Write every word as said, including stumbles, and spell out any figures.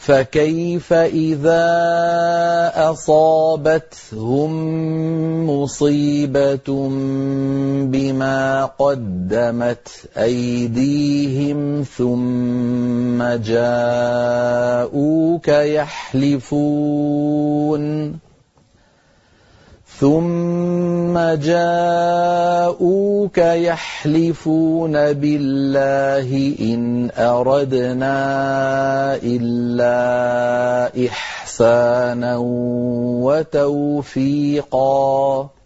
فكيف إذا أصابتهم مصيبة بما قدمت أيديهم ثم جاءوك يحلفون ثم جاءوك يحلفون بالله إن أردنا إلا إحسانا وتوفيقا